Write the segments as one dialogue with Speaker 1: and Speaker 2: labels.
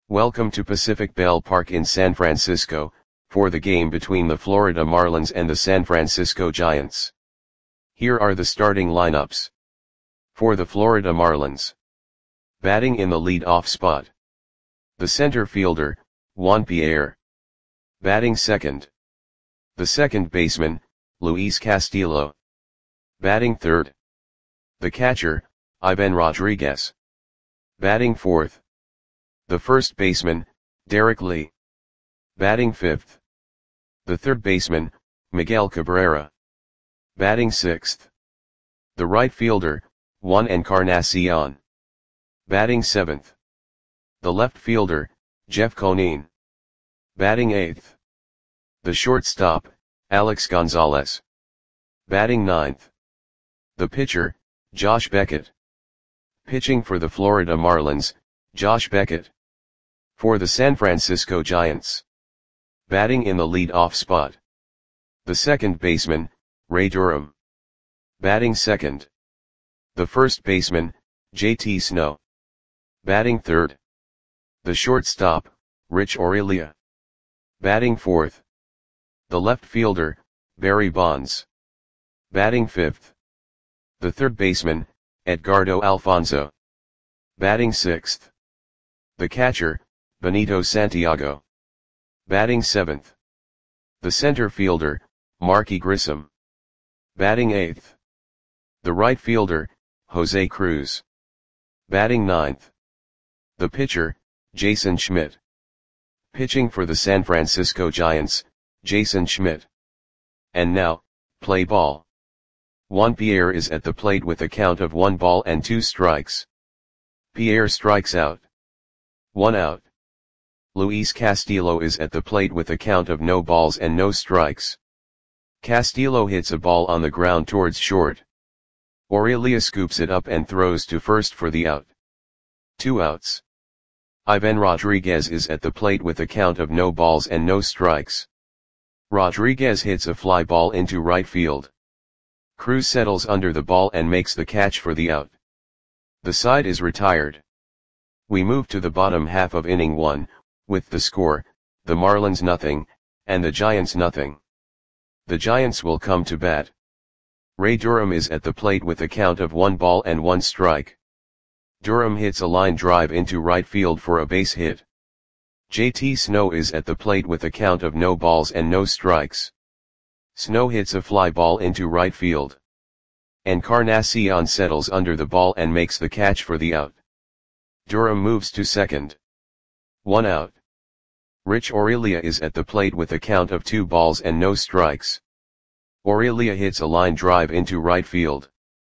Speaker 1: Welcome to Pacific Bell Park in San Francisco, for the game between the Florida Marlins and the San Francisco Giants. Here are the starting lineups. For the Florida Marlins. Batting in the lead-off spot. The center fielder, Juan Pierre. Batting second. The second baseman, Luis Castillo. Batting third. The catcher, Ivan Rodriguez. Batting fourth. The first baseman, Derek Lee. Batting fifth. The third baseman, Miguel Cabrera. Batting sixth. The right fielder, Juan Encarnacion. Batting seventh. The left fielder, Jeff Conine. Batting eighth. The shortstop, Alex Gonzalez. Batting ninth. The pitcher, Josh Beckett. Pitching for the Florida Marlins, Josh Beckett. For the San Francisco Giants. Batting in the lead-off spot. The second baseman, Ray Durham. Batting second. The first baseman, JT Snow. Batting third. The shortstop, Rich Aurelia. Batting fourth. The left fielder, Barry Bonds. Batting fifth. The third baseman, Edgardo Alfonzo. Batting sixth. The catcher, Benito Santiago. Batting seventh. The center fielder, Marky Grissom. Batting eighth. The right fielder, Jose Cruz. Batting ninth. The pitcher, Jason Schmidt. Pitching for the San Francisco Giants, Jason Schmidt. And now, play ball. Juan Pierre is at the plate with a count of 1 ball and 2 strikes. Pierre strikes out. 1 out. Luis Castillo is at the plate with a count of no balls and no strikes. Castillo hits a ball on the ground towards short. Aurelia scoops it up and throws to first for the out. 2 outs. Ivan Rodriguez is at the plate with a count of no balls and no strikes. Rodriguez hits a fly ball into right field. Cruz settles under the ball and makes the catch for the out. The side is retired. We move to the bottom half of inning 1, with the score, the Marlins nothing, and the Giants nothing. The Giants will come to bat. Ray Durham is at the plate with a count of 1 ball and 1 strike. Durham hits a line drive into right field for a base hit. JT Snow is at the plate with a count of no balls and no strikes. Snow hits a fly ball into right field. Encarnacion settles under the ball and makes the catch for the out. Durham moves to second. 1 out. Rich Aurelia is at the plate with a count of 2 balls and no strikes. Aurelia hits a line drive into right field.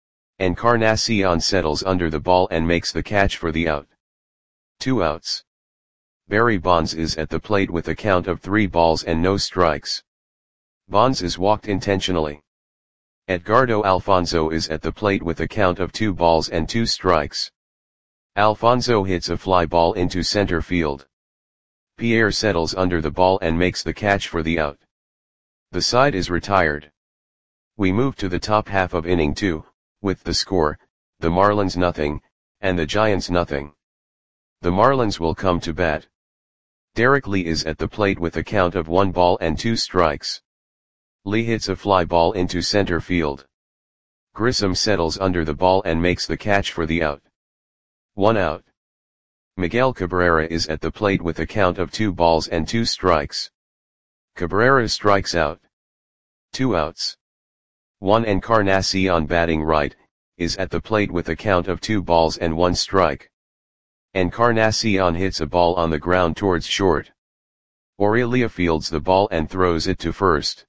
Speaker 1: Encarnacion settles under the ball and makes the catch for the out. 2 outs. Barry Bonds is at the plate with a count of 3 balls and no strikes. Bonds is walked intentionally. Edgardo Alfonzo is at the plate with a count of 2 balls and 2 strikes. Alfonzo hits a fly ball into center field. Pierre settles under the ball and makes the catch for the out. The side is retired. We move to the top half of inning 2, with the score, the Marlins nothing, and the Giants nothing. The Marlins will come to bat. Derek Lee is at the plate with a count of 1 ball and 2 strikes. Lee hits a fly ball into center field. Grissom settles under the ball and makes the catch for the out. 1 out. Miguel Cabrera is at the plate with a count of 2 balls and 2 strikes. Cabrera strikes out. 2 outs. Juan Encarnacion batting right, is at the plate with a count of 2 balls and 1 strike. Encarnacion hits a ball on the ground towards short. Aurelia fields the ball and throws it to first.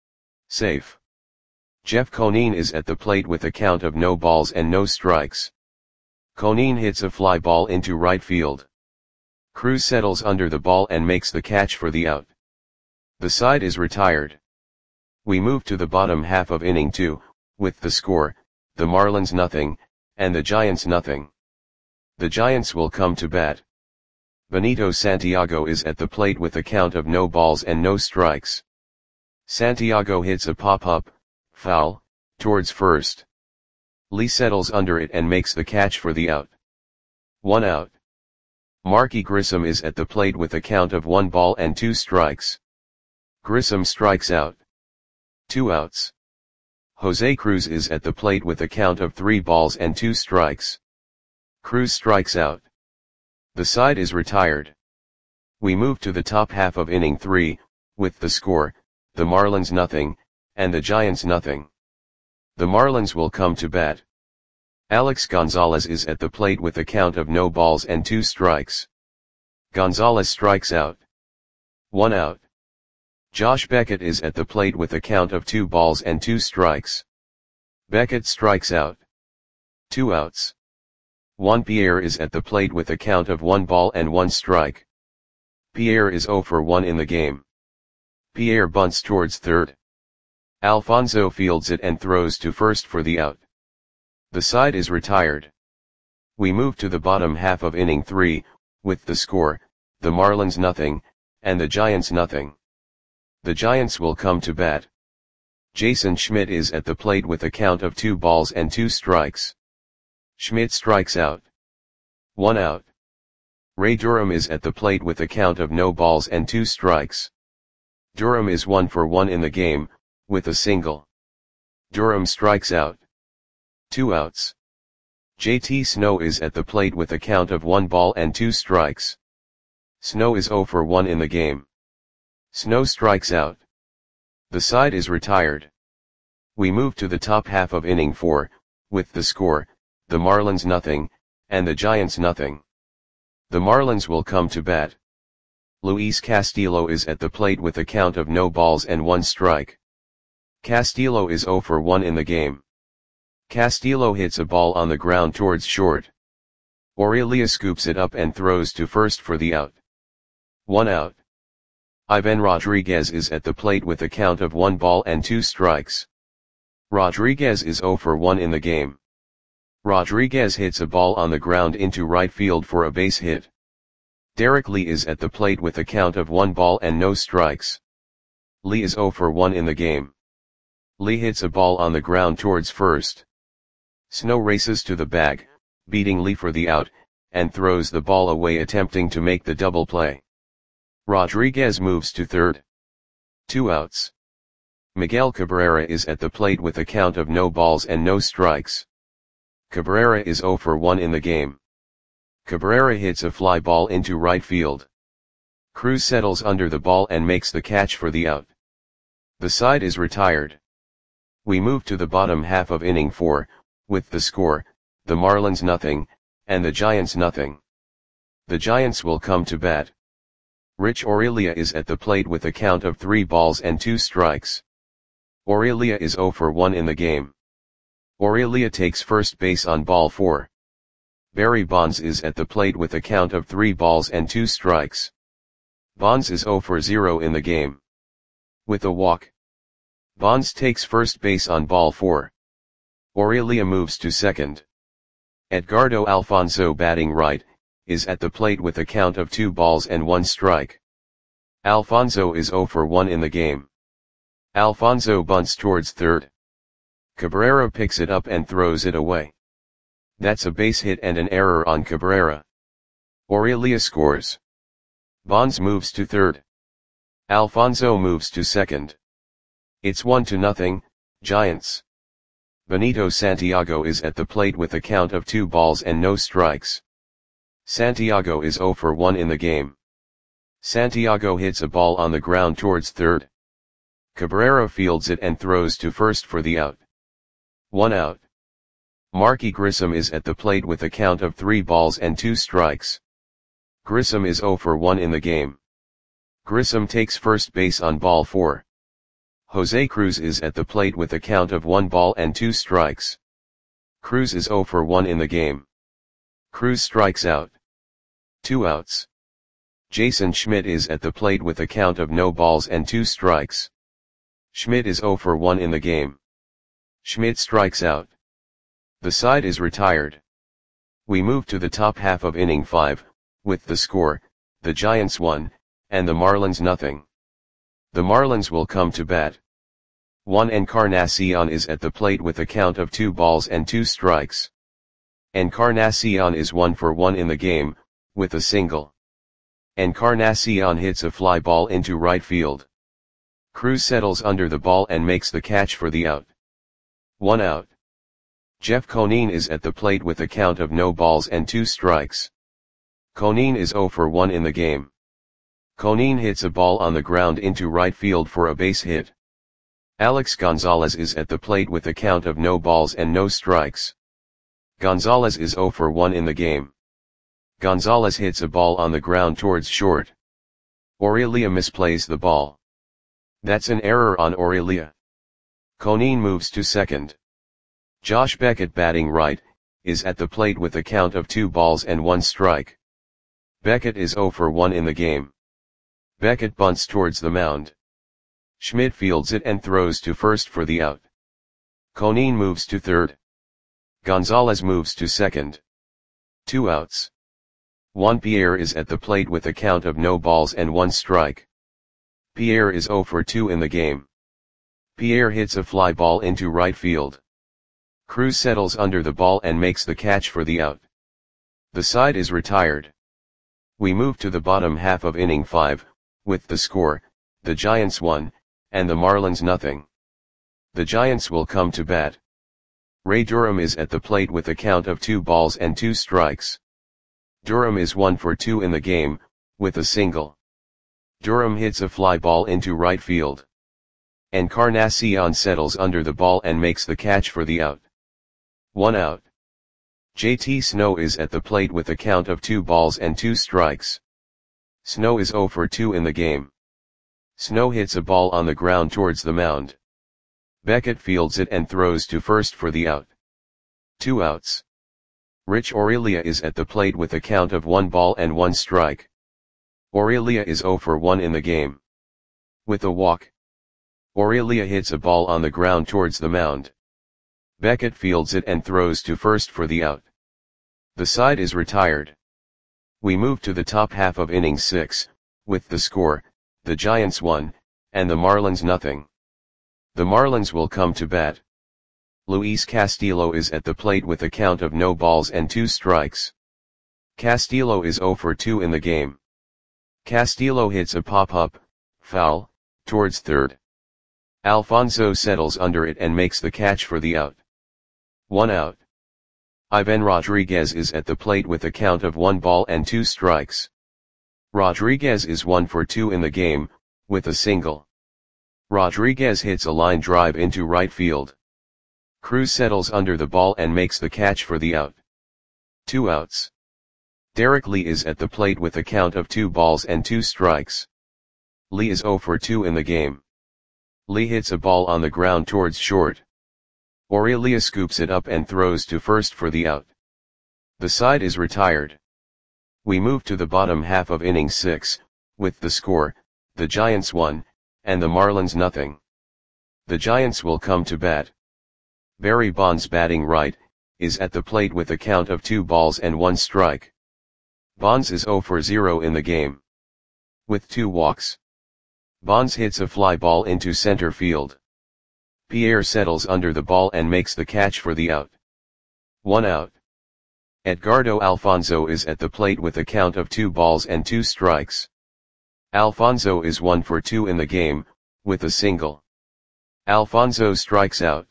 Speaker 1: Safe. Jeff Conine is at the plate with a count of no balls and no strikes. Conine hits a fly ball into right field. Cruz settles under the ball and makes the catch for the out. The side is retired. We move to the bottom half of inning 2, with the score, the Marlins nothing, and the Giants nothing. The Giants will come to bat. Benito Santiago is at the plate with a count of no balls and no strikes. Santiago hits a pop-up, foul, towards first. Lee settles under it and makes the catch for the out. 1 out. Marky Grissom is at the plate with a count of 1 ball and 2 strikes. Grissom strikes out. 2 outs. Jose Cruz is at the plate with a count of 3 balls and 2 strikes. Cruz strikes out. The side is retired. We move to the top half of inning 3, with the score, the Marlins nothing, and the Giants nothing. The Marlins will come to bat. Alex Gonzalez is at the plate with a count of no balls and 2 strikes. Gonzalez strikes out. 1 out. Josh Beckett is at the plate with a count of 2 balls and 2 strikes. Beckett strikes out. 2 outs. Juan Pierre is at the plate with a count of 1 ball and 1 strike. Pierre is 0 for 1 in the game. Pierre bunts towards third. Alfonso fields it and throws to first for the out. The side is retired. We move to the bottom half of inning 3, with the score, the Marlins nothing, and the Giants nothing. The Giants will come to bat. Jason Schmidt is at the plate with a count of 2 balls and 2 strikes. Schmidt strikes out. 1 out. Ray Durham is at the plate with a count of no balls and 2 strikes. Durham is 1 for 1 in the game, with a single. Durham strikes out. 2 outs. JT Snow is at the plate with a count of 1 ball and 2 strikes. Snow is 0 for 1 in the game. Snow strikes out. The side is retired. We move to the top half of inning 4, with the score, the Marlins nothing, and the Giants nothing. The Marlins will come to bat. Luis Castillo is at the plate with a count of no balls and 1 strike. Castillo is 0 for 1 in the game. Castillo hits a ball on the ground towards short. Aurelia scoops it up and throws to first for the out. 1 out. Ivan Rodriguez is at the plate with a count of 1 ball and 2 strikes. Rodriguez is 0 for 1 in the game. Rodriguez hits a ball on the ground into right field for a base hit. Derek Lee is at the plate with a count of 1 ball and no strikes. Lee is 0 for 1 in the game. Lee hits a ball on the ground towards first. Snow races to the bag, beating Lee for the out, and throws the ball away attempting to make the double play. Rodriguez moves to third. 2 outs. Miguel Cabrera is at the plate with a count of no balls and no strikes. Cabrera is 0 for 1 in the game. Cabrera hits a fly ball into right field. Cruz settles under the ball and makes the catch for the out. The side is retired. We move to the bottom half of inning 4, with the score, the Marlins nothing, and the Giants nothing. The Giants will come to bat. Rich Aurelia is at the plate with a count of 3 balls and 2 strikes. Aurelia is 0 for 1 in the game. Aurelia takes first base on ball 4. Barry Bonds is at the plate with a count of 3 balls and 2 strikes. Bonds is 0 for 0 in the game. With a walk. Bonds takes first base on ball 4. Aurelia moves to second. Edgardo Alfonso, batting right, is at the plate with a count of 2 balls and 1 strike. Alfonso is 0 for 1 in the game. Alfonso bunts towards third. Cabrera picks it up and throws it away. That's a base hit and an error on Cabrera. Aurelia scores. Bonds moves to third. Alfonso moves to second. It's 1-0, Giants. Benito Santiago is at the plate with a count of 2 balls and no strikes. Santiago is 0 for 1 in the game. Santiago hits a ball on the ground towards third. Cabrera fields it and throws to first for the out. 1 out. Marky Grissom is at the plate with a count of 3 balls and 2 strikes. Grissom is 0 for 1 in the game. Grissom takes first base on ball 4. Jose Cruz is at the plate with a count of 1 ball and 2 strikes. Cruz is 0 for 1 in the game. Cruz strikes out. 2 outs. Jason Schmidt is at the plate with a count of no balls and 2 strikes. Schmidt is 0 for 1 in the game. Schmidt strikes out. The side is retired. We move to the top half of inning 5, with the score, the Giants 1, and the Marlins nothing. The Marlins will come to bat. Juan Encarnacion is at the plate with a count of 2 balls and 2 strikes. Encarnacion is 1 for 1 in the game, with a single. Encarnacion hits a fly ball into right field. Cruz settles under the ball and makes the catch for the out. 1 out. Jeff Conine is at the plate with a count of no balls and 2 strikes. Conine is 0 for 1 in the game. Conine hits a ball on the ground into right field for a base hit. Alex Gonzalez is at the plate with a count of no balls and no strikes. Gonzalez is 0 for 1 in the game. Gonzalez hits a ball on the ground towards short. Aurelia misplays the ball. That's an error on Aurelia. Conine moves to second. Josh Beckett, batting right, is at the plate with a count of 2 balls and 1 strike. Beckett is 0 for 1 in the game. Beckett bunts towards the mound. Schmidt fields it and throws to first for the out. Conine moves to third. Gonzalez moves to second. 2 outs. Juan Pierre is at the plate with a count of no balls and 1 strike. Pierre is 0 for 2 in the game. Pierre hits a fly ball into right field. Cruz settles under the ball and makes the catch for the out. The side is retired. We move to the bottom half of inning 5, with the score, the Giants 1, and the Marlins nothing. The Giants will come to bat. Ray Durham is at the plate with a count of 2 balls and 2 strikes. Durham is 1 for 2 in the game, with a single. Durham hits a fly ball into right field. Encarnacion settles under the ball and makes the catch for the out. 1 out. JT Snow is at the plate with a count of 2 balls and 2 strikes. Snow is 0 for 2 in the game. Snow hits a ball on the ground towards the mound. Beckett fields it and throws to first for the out. 2 outs. Rich Aurelia is at the plate with a count of 1 ball and 1 strike. Aurelia is 0 for 1 in the game. With a walk. Aurelia hits a ball on the ground towards the mound. Beckett fields it and throws to first for the out. The side is retired. We move to the top half of inning 6, with the score, the Giants 1, and the Marlins nothing. The Marlins will come to bat. Luis Castillo is at the plate with a count of no balls and 2 strikes. Castillo is 0 for 2 in the game. Castillo hits a pop-up, foul, towards third. Alfonso settles under it and makes the catch for the out. 1 out. Ivan Rodriguez is at the plate with a count of 1 ball and 2 strikes. Rodriguez is 1 for 2 in the game, with a single. Rodriguez hits a line drive into right field. Cruz settles under the ball and makes the catch for the out. 2 outs. Derek Lee is at the plate with a count of 2 balls and 2 strikes. Lee is 0 for 2 in the game. Lee hits a ball on the ground towards short. Aurelia scoops it up and throws to first for the out. The side is retired. We move to the bottom half of inning 6, with the score, the Giants 1, and the Marlins nothing. The Giants will come to bat. Barry Bonds, batting right, is at the plate with a count of 2 balls and 1 strike. Bonds is 0 for 0 in the game. With 2 walks. Bonds hits a fly ball into center field. Pierre settles under the ball and makes the catch for the out. 1 out. Edgardo Alfonso is at the plate with a count of 2 balls and 2 strikes. Alfonso is 1 for 2 in the game, with a single. Alfonso strikes out.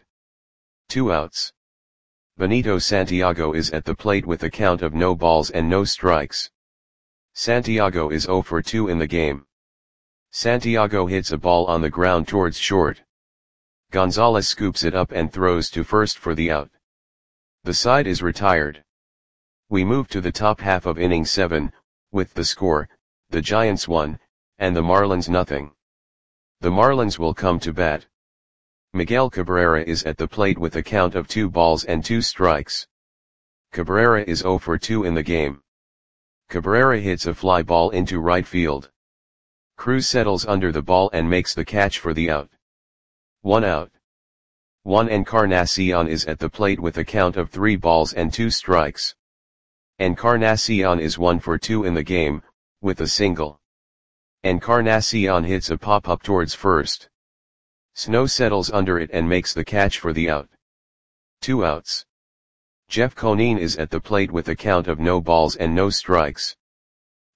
Speaker 1: 2 outs. Benito Santiago is at the plate with a count of no balls and no strikes. Santiago is 0 for 2 in the game. Santiago hits a ball on the ground towards short. Gonzalez scoops it up and throws to first for the out. The side is retired. We move to the top half of inning 7, with the score, the Giants 1, and the Marlins nothing. The Marlins will come to bat. Miguel Cabrera is at the plate with a count of 2 balls and 2 strikes. Cabrera is 0 for 2 in the game. Cabrera hits a fly ball into right field. Cruz settles under the ball and makes the catch for the out. 1 out. Juan Encarnacion is at the plate with a count of 3 balls and 2 strikes. Encarnacion is 1 for 2 in the game, with a single. Encarnacion hits a pop-up towards first. Snow settles under it and makes the catch for the out. 2 outs. Jeff Conine is at the plate with a count of no balls and no strikes.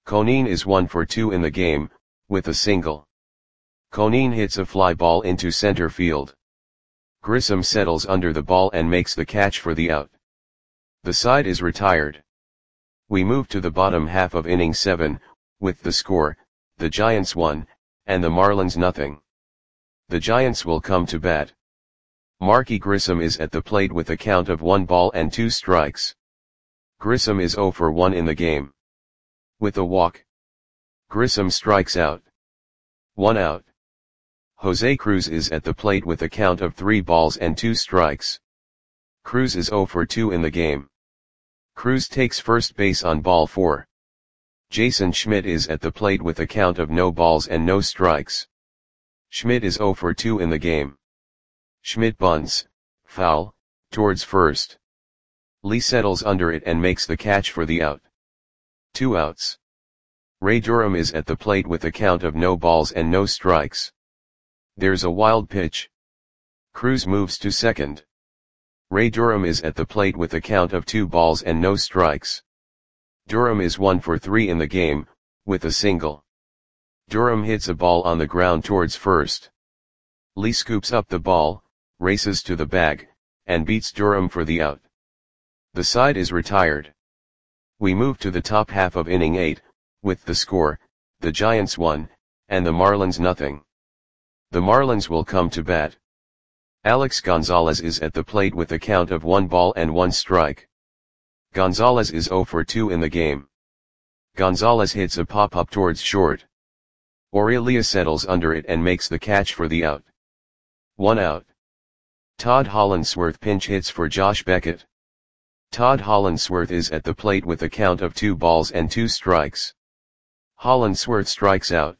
Speaker 1: Conine is 1 for 2 in the game, with a single. Conine hits a fly ball into center field. Grissom settles under the ball and makes the catch for the out. The side is retired. We move to the bottom half of inning 7, with the score, the Giants 1, and the Marlins nothing. The Giants will come to bat. Marky Grissom is at the plate with a count of 1 ball and 2 strikes. Grissom is 0 for 1 in the game. With a walk, Grissom strikes out. 1 out. Jose Cruz is at the plate with a count of 3 balls and 2 strikes. Cruz is 0 for 2 in the game. Cruz takes first base on ball 4. Jason Schmidt is at the plate with a count of no balls and no strikes. Schmidt is 0 for 2 in the game. Schmidt bunts, foul, towards first. Lee settles under it and makes the catch for the out. 2 outs. Ray Durham is at the plate with a count of no balls and no strikes. There's a wild pitch. Cruz moves to second. Ray Durham is at the plate with a count of 2 balls and no strikes. Durham is 1 for 3 in the game, with a single. Durham hits a ball on the ground towards first. Lee scoops up the ball, races to the bag, and beats Durham for the out. The side is retired. We move to the top half of inning 8, with the score, the Giants 1, and the Marlins nothing. The Marlins will come to bat. Alex Gonzalez is at the plate with a count of 1 ball and 1 strike. Gonzalez is 0 for 2 in the game. Gonzalez hits a pop-up towards short. Aurelia settles under it and makes the catch for the out. 1 out. Todd Hollandsworth pinch hits for Josh Beckett. Todd Hollandsworth is at the plate with a count of 2 balls and 2 strikes. Hollandsworth strikes out.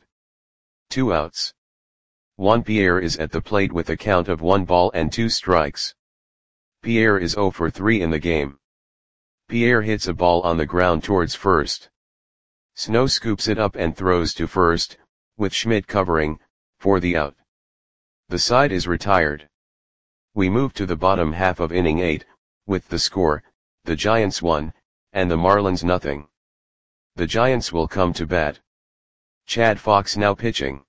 Speaker 1: 2 outs. Juan Pierre is at the plate with a count of 1 ball and 2 strikes. Pierre is 0 for 3 in the game. Pierre hits a ball on the ground towards first. Snow scoops it up and throws to first, with Schmidt covering, for the out. The side is retired. We move to the bottom half of inning 8, with the score, the Giants 1, and the Marlins nothing. The Giants will come to bat. Chad Fox now pitching.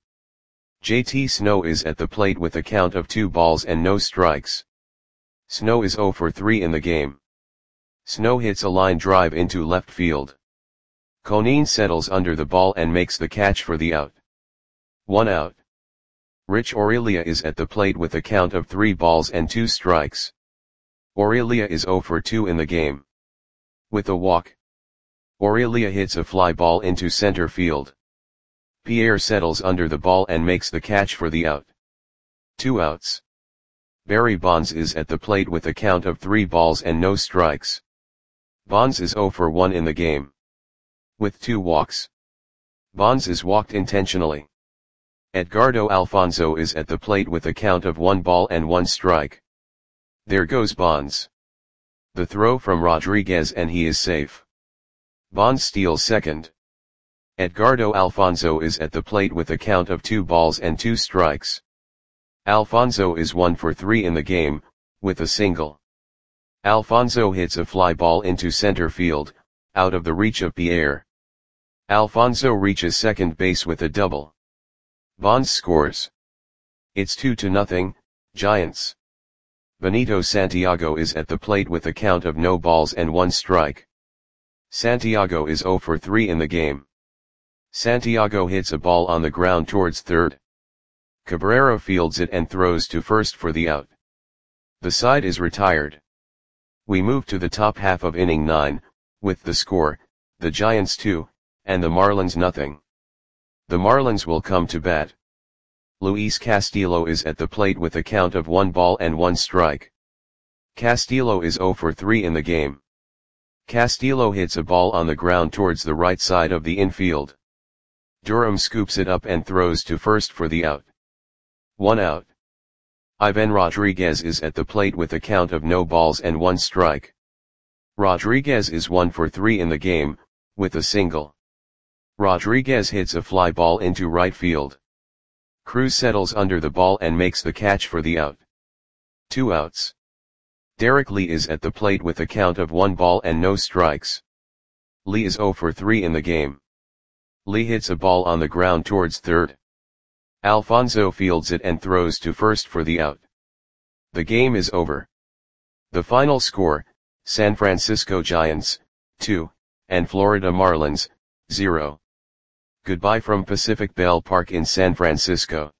Speaker 1: JT Snow is at the plate with a count of 2 balls and no strikes. Snow is 0 for 3 in the game. Snow hits a line drive into left field. Conine settles under the ball and makes the catch for the out. 1 out. Rich Aurelia is at the plate with a count of 3 balls and 2 strikes. Aurelia is 0 for 2 in the game. With a walk, Aurelia hits a fly ball into center field. Pierre settles under the ball and makes the catch for the out. 2 outs. Barry Bonds is at the plate with a count of 3 balls and no strikes. Bonds is 0 for 1 in the game. With 2 walks. Bonds is walked intentionally. Edgardo Alfonzo is at the plate with a count of 1 ball and 1 strike. There goes Bonds. The throw from Rodriguez and he is safe. Bonds steals second. Edgardo Alfonzo is at the plate with a count of 2 balls and 2 strikes. Alfonzo is 1 for 3 in the game, with a single. Alfonzo hits a fly ball into center field, out of the reach of Pierre. Alfonzo reaches second base with a double. Bonds scores. It's 2-0, Giants. Benito Santiago is at the plate with a count of no balls and 1 strike. Santiago is 0 for 3 in the game. Santiago hits a ball on the ground towards third. Cabrera fields it and throws to first for the out. The side is retired. We move to the top half of inning 9, with the score, the Giants 2, and the Marlins nothing. The Marlins will come to bat. Luis Castillo is at the plate with a count of 1 ball and 1 strike. Castillo is 0 for 3 in the game. Castillo hits a ball on the ground towards the right side of the infield. Durham scoops it up and throws to first for the out. 1 out. Ivan Rodriguez is at the plate with a count of no balls and 1 strike. Rodriguez is 1 for 3 in the game, with a single. Rodriguez hits a fly ball into right field. Cruz settles under the ball and makes the catch for the out. 2 outs. Derek Lee is at the plate with a count of 1 ball and no strikes. Lee is 0 for 3 in the game. Lee hits a ball on the ground towards third. Alfonso fields it and throws to first for the out. The game is over. The final score, San Francisco Giants, 2, and Florida Marlins, 0. Goodbye from Pacific Bell Park in San Francisco.